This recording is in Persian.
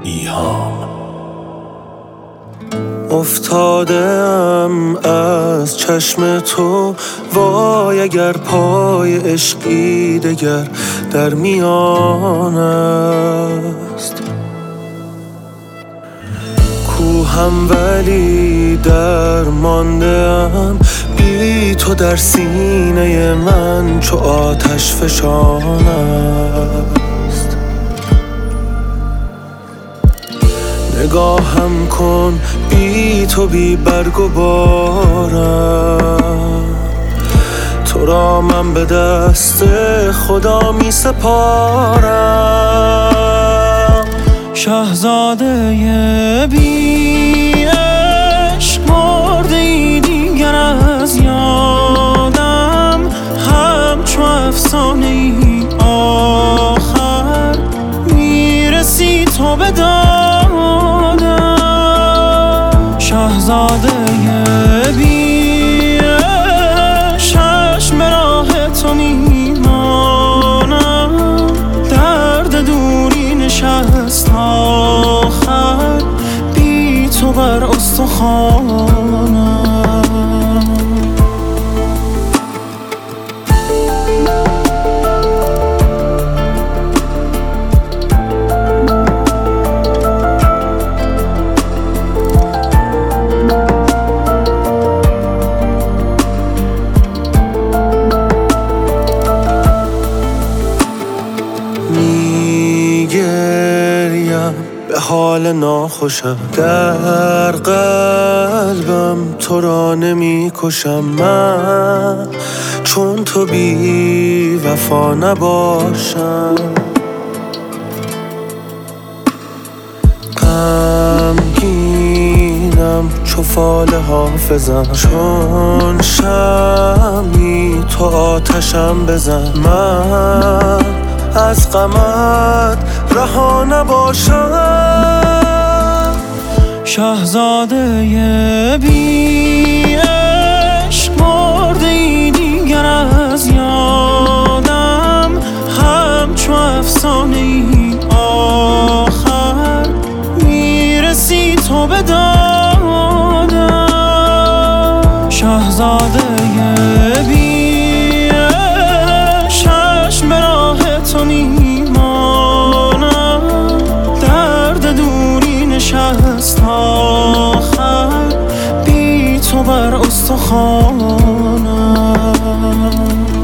ایهام. افتادم از چشم تو، وای اگر پای عشقی دگر در میان است. کوهم ولی درمانده‌ام، بی تو در سینه من چو آتش فشان است. نگاهم کن بی تو بی برگ و بارم، تو را من به دست خدا می سپارم. شاهزاده بی عشق مرده ای دیگر از یادم، همچو افسانه ای آخر میرسی تو به دادم. شاهزاده بی عشق چشم به راه تو میمانم، درد دوری نشست آخر بی تو بر استخوانم. میگریم به حال ناخوشم، در قلبم تو را نمی کشم. من چون تو بی وفا نباشم، غمگینم چو فال حافظم، چون شمعی تو آتشم بزن. من از غمت رها نباشم. شاهزاده بی عشق مرده ای دیگر از یادم، همچو افسانه ای آخر میرسی تو به دادم. شاهزاده بی عشق چشم به راه تو میمانم، درد دوری نشست آخر بی تو بر استخوانم.